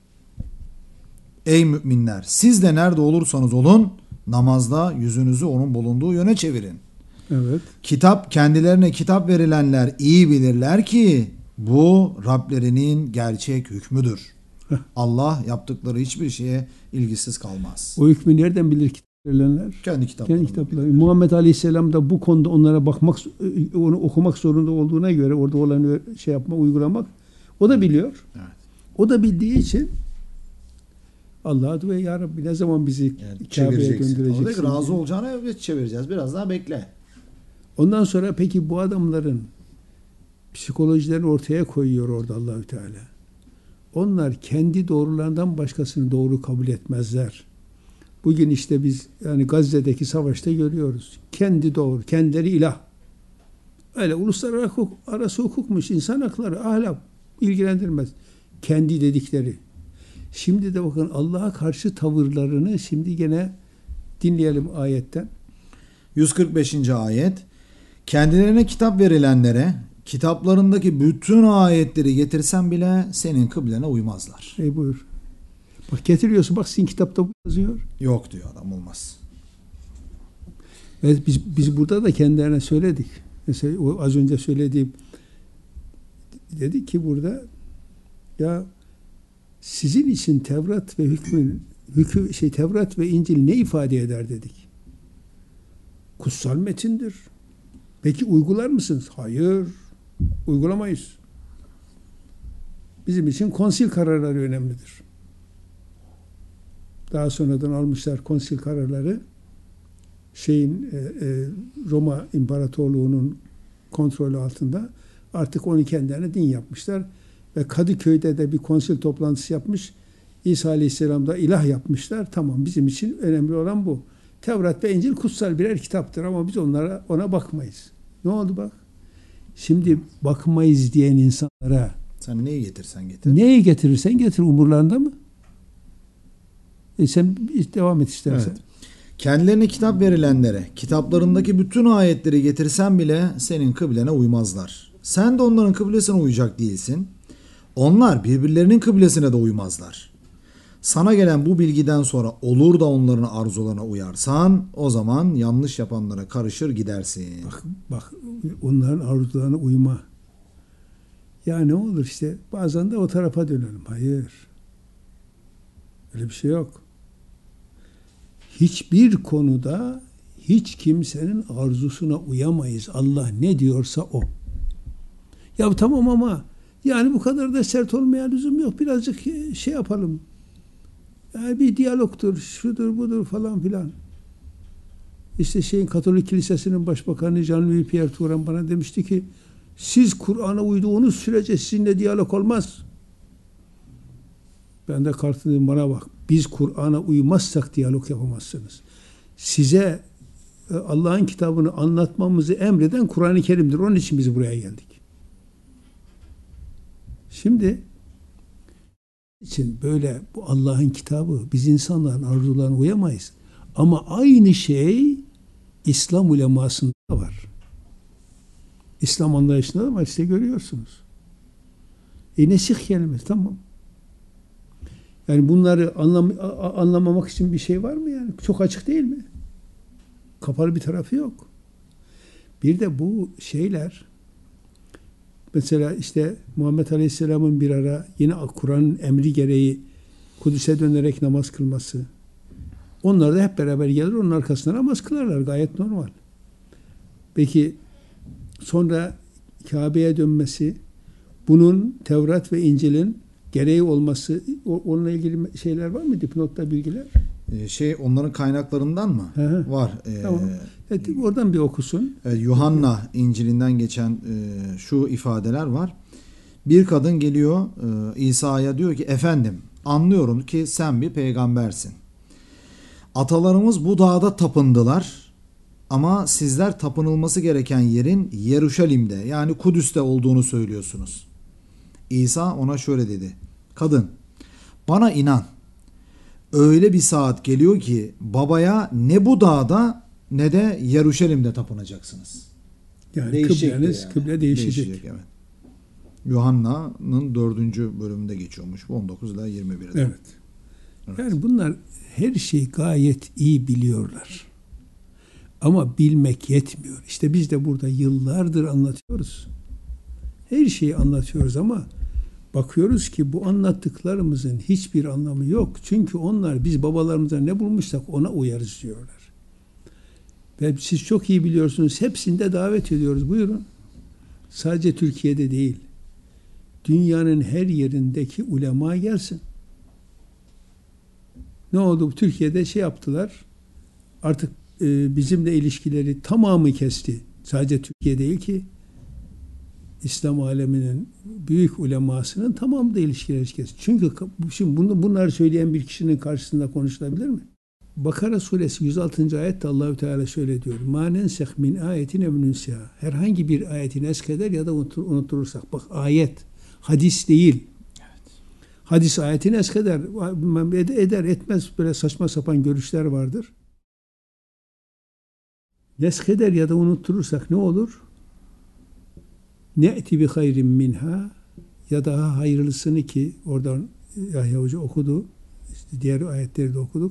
Ey müminler, siz de nerede olursanız olun, namazda yüzünüzü onun bulunduğu yöne çevirin. Evet. Kendilerine kitap verilenler iyi bilirler ki bu Rablerinin gerçek hükmüdür. Allah yaptıkları hiçbir şeye ilgisiz kalmaz. O hükmü nereden bilir kitaplarlar? Kendi kitaplarında. Kendi kitapları. Muhammed Aleyhisselam da bu konuda onlara bakmak, onu okumak zorunda olduğuna göre orada olanı uygulamak. O da biliyor. Evet. O da bildiği için Allah'a dua, ya Rabbi ne zaman bizi Kabe'ye Çevireceksin. döndüreceksin? Oradaki razı olacağına evet çevireceğiz. Biraz daha bekle. Ondan sonra peki bu adamların psikolojilerini ortaya koyuyor orada Allahü Teala. Onlar kendi doğrularından başkasını doğru kabul etmezler. Bugün işte biz yani Gazze'deki savaşta görüyoruz. Kendi doğru, kendileri ilah. Öyle uluslararası hukukmuş, insan hakları, ahlak ilgilendirmez. Kendi dedikleri. Şimdi de bakın Allah'a karşı tavırlarını şimdi gene dinleyelim ayetten. 145. ayet. Kendilerine kitap verilenlere kitaplarındaki bütün ayetleri getirsen bile senin kıblene uymazlar. Buyur. Bak getiriyorsun, bak sizin kitapta bu yazıyor. Yok diyor adam, olmaz. Ve biz burada da kendilerine söyledik. Mesela o az önce söylediğim, dedik ki burada ya sizin için Tevrat ve Tevrat ve İncil ne ifade eder dedik. Kutsal metindir. Peki uygular mısınız? Hayır. Uygulamayız. Bizim için konsil kararları önemlidir. Daha sonradan almışlar konsil kararları. Roma İmparatorluğu'nun kontrolü altında artık onu kendilerine din yapmışlar ve Kadıköy'de de bir konsil toplantısı yapmış. İsa Aleyhisselam'da ilah yapmışlar. Tamam, bizim için önemli olan bu. Tevrat ve İncil kutsal birer kitaptır ama biz ona bakmayız. Ne oldu bak? Şimdi bakmayız diyen insanlara Sen neyi getirsen getir. neyi getirirsen getir, umurlarında mı? Sen devam et istersen. Evet. Kendilerine kitap verilenlere kitaplarındaki bütün ayetleri getirsen bile senin kıblene uymazlar. Sen de onların kıblesine uyacak değilsin. Onlar birbirlerinin kıblesine de uymazlar. Sana gelen bu bilgiden sonra olur da onların arzularına uyarsan o zaman yanlış yapanlara karışır gidersin. Bak onların arzularına uyma. Ya ne olur işte bazen de o tarafa dönelim. Hayır. Öyle bir şey yok. Hiçbir konuda hiç kimsenin arzusuna uyamayız. Allah ne diyorsa o. Ya tamam ama yani bu kadar da sert olmaya lüzum yok. Birazcık şey yapalım. Yani bir diyalogtur, şudur budur falan filan. İşte Katolik Kilisesi'nin başbakanı Jean-Louis Pierre Touran bana demişti ki siz Kur'an'a uyduğunuz sürece sizinle diyalog olmaz. Ben de kalktım, bana bak. Biz Kur'an'a uymazsak diyalog yapamazsınız. Size Allah'ın kitabını anlatmamızı emreden Kur'an-ı Kerim'dir. Onun için biz buraya geldik. Şimdi için böyle bu Allah'ın kitabı, biz insanların arzularına uyamayız. Ama aynı şey İslam ulemasında da var. İslam anlayışında da var. İşte görüyorsunuz. Nesih kelimesi, tamam. Yani bunları anlamamak için bir şey var mı yani? Çok açık değil mi? Kapalı bir tarafı yok. Bir de bu şeyler, mesela işte Muhammed Aleyhisselam'ın bir ara yine Kur'an'ın emri gereği Kudüs'e dönerek namaz kılması. Onlar da hep beraber gelir, onun arkasına namaz kılarlar. Gayet normal. Peki sonra Kabe'ye dönmesi, Bunun Tevrat ve İncil'in gereği olması, onunla ilgili şeyler var mı? Dipnotta bilgiler? Onların kaynaklarından mı? Hı. Var. Tamam. Oradan bir okusun. Yuhanna İncil'inden geçen şu ifadeler var. Bir kadın geliyor İsa'ya, diyor ki efendim, anlıyorum ki sen bir peygambersin. Atalarımız bu dağda tapındılar ama sizler tapınılması gereken yerin Yeruşalim'de, yani Kudüs'te olduğunu söylüyorsunuz. İsa ona şöyle dedi. Kadın, bana inan. Öyle bir saat geliyor ki babaya ne bu dağda ne de Yeruşalim'de tapınacaksınız. Yani kıble değişecek. Evet. Yuhanna'nın 4. bölümünde geçiyormuş. 19 ile 21'de. Evet. Yani bunlar her şeyi gayet iyi biliyorlar. Ama bilmek yetmiyor. İşte biz de burada yıllardır anlatıyoruz. Her şeyi anlatıyoruz ama bakıyoruz ki bu anlattıklarımızın hiçbir anlamı yok. Çünkü onlar biz babalarımızdan ne bulmuşsak ona uyarız diyorlar. Ve siz çok iyi biliyorsunuz, hepsinde davet ediyoruz. Buyurun. Sadece Türkiye'de değil. Dünyanın her yerindeki ulema gelsin. Ne oldu? Türkiye'de yaptılar. Artık bizimle ilişkileri tamamı kesti. Sadece Türkiye değil ki. İslam aleminin büyük ulemasının tamamı da ilişkileri kesti. Çünkü şimdi bunları söyleyen bir kişinin karşısında konuşulabilir mi? Bakara suresi 106. ayette Allahü Teala şöyle diyor. Ma nenseh min ayetin ev nunsiha. Herhangi bir ayeti neskeder ya da unuturursak. Bak, ayet, hadis değil. Evet. Hadis ayeti neskeder, eder etmez, böyle saçma sapan görüşler vardır. Neskeder ya da unutturursak ne olur? Ne'ti bi hayrin minha, ya daha hayırlısını, ki oradan Yahya Hoca okudu. İşte diğer ayetleri de okuduk.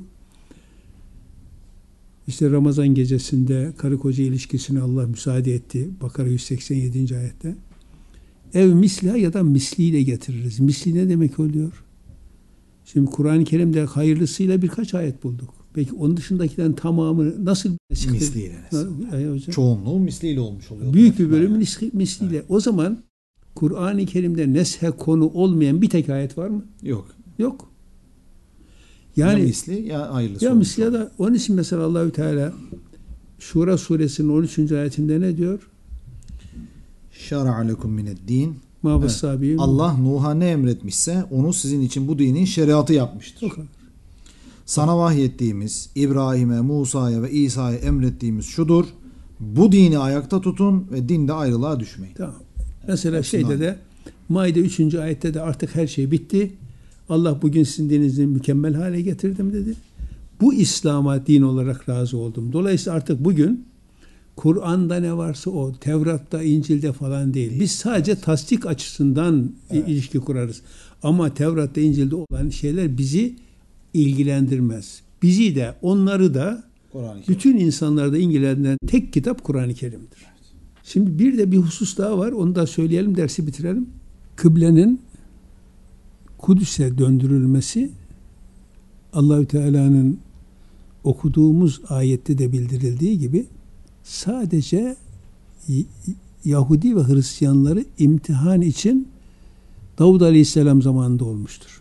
İşte Ramazan gecesinde karı koca ilişkisine Allah müsaade etti. Bakara 187. ayette. Ev misliha, ya da misliyle getiririz. Misli ne demek oluyor? Şimdi Kur'an-ı Kerim'de hayırlısıyla birkaç ayet bulduk. Peki onun dışındakilerin tamamı nasıl? Misliyle. Çoğunluğu misliyle olmuş oluyor. Büyük bir bölümü misliyle. Evet. O zaman Kur'an-ı Kerim'de neshe konu olmayan bir tek ayet var mı? Yok. Yani ya misli ya hayırlısı. Ya misli ya da, onun için mesela Allahü Teala Şura suresinin 13. ayetinde ne diyor? Şer'a lekum mined-din. Evet. Allah Nuh'a ne emretmişse onu sizin için bu dinin şeriatı yapmıştır. Sana vahyettiğimiz, İbrahim'e, Musa'ya ve İsa'ya emrettiğimiz şudur. Bu dini ayakta tutun ve dinde ayrılığa düşmeyin. Tamam. Mesela de Maide 3. ayette de artık her şey bitti. Allah bugün sizin dininizi mükemmel hale getirdim dedi. Bu İslam'a din olarak razı oldum. Dolayısıyla artık bugün Kur'an'da ne varsa o, Tevrat'ta, İncil'de falan değil. Biz sadece tasdik açısından ilişki kurarız. Ama Tevrat'ta, İncil'de olan şeyler bizi ilgilendirmez. Bizi de, onları da, bütün insanları da ilgilendiren tek kitap Kur'an-ı Kerim'dir. Şimdi bir husus daha var. Onu da söyleyelim, dersi bitirelim. Kıblenin Kudüs'e döndürülmesi, Allahü Teala'nın okuduğumuz ayette de bildirildiği gibi sadece Yahudi ve Hristiyanları imtihan için Davud Aleyhisselam zamanında olmuştur.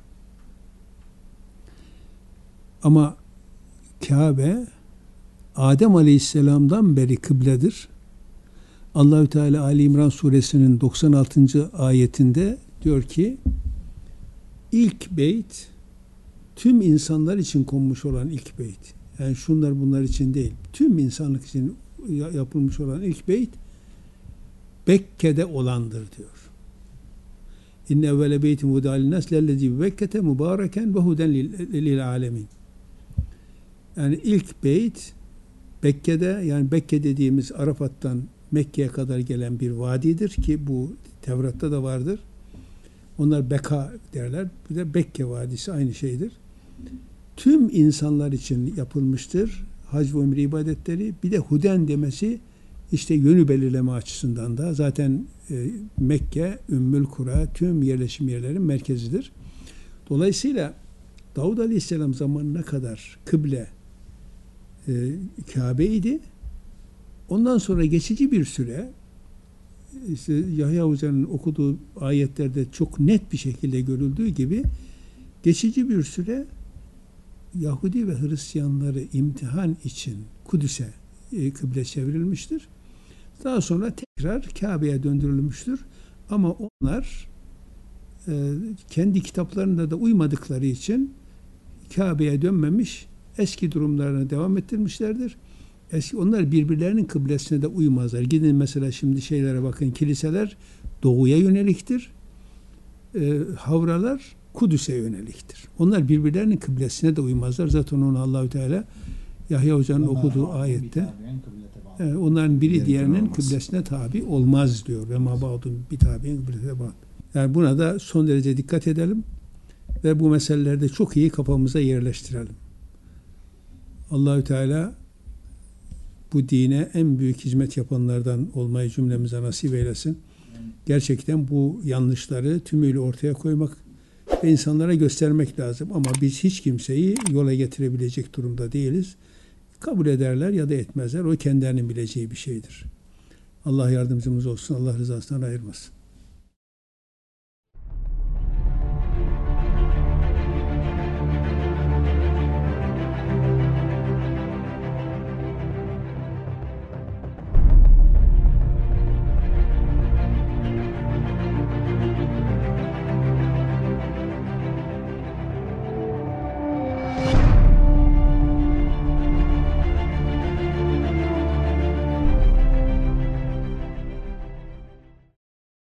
Ama Kabe Adem Aleyhisselam'dan beri kıbledir. Allahü Teala Ali İmran suresinin 96. ayetinde diyor ki, İlk beyt tüm insanlar için konmuş olan ilk beyt. Yani şunlar bunlar için değil. Tüm insanlık için yapılmış olan ilk beyt Bekke'de olandır diyor. İnne evvele beytin vudi'a linnas lellezî Bekke'te mübareken ve huden lil alemin. Yani ilk beyt Bekke'de, yani Bekke dediğimiz Arafat'tan Mekke'ye kadar gelen bir vadidir ki bu Tevrat'ta da vardır. Onlar Beka derler. Bir de Bekke Vadisi aynı şeydir. Tüm insanlar için yapılmıştır hac ve umre ibadetleri. Bir de huden demesi işte yönü belirleme açısından da zaten Mekke, Ümmül Kura, tüm yerleşim yerlerin merkezidir. Dolayısıyla Davud Aleyhisselam zamanına kadar kıble Kabe'ydi. Ondan sonra geçici bir süre işte Yahya Hoca'nın okuduğu ayetlerde çok net bir şekilde görüldüğü gibi geçici bir süre Yahudi ve Hristiyanları imtihan için Kudüs'e kıble çevrilmiştir. Daha sonra tekrar Kabe'ye döndürülmüştür. Ama onlar kendi kitaplarında da uymadıkları için Kabe'ye dönmemiş, eski durumlarına devam ettirmişlerdir. Onlar birbirlerinin kıblesine de uymazlar. Gidin mesela şimdi şeylere bakın, kiliseler doğuya yöneliktir. Havralar Kudüs'e yöneliktir. Onlar birbirlerinin kıblesine de uymazlar. Zaten onu Allahü Teala Yahya Hoca'nın okuduğu ayette onların biri diğerinin kıblesine tabi olmaz diyor. Ve ma ba'dun bi tabi'in kıblete ba'd. Yani buna da son derece dikkat edelim ve bu meselelerde çok iyi kafamıza yerleştirelim. Allahü Teala bu dine en büyük hizmet yapanlardan olmayı cümlemize nasip eylesin. Gerçekten bu yanlışları tümüyle ortaya koymak ve insanlara göstermek lazım. Ama biz hiç kimseyi yola getirebilecek durumda değiliz. Kabul ederler ya da etmezler. O kendilerinin bileceği bir şeydir. Allah yardımcımız olsun. Allah rızasından ayırmasın.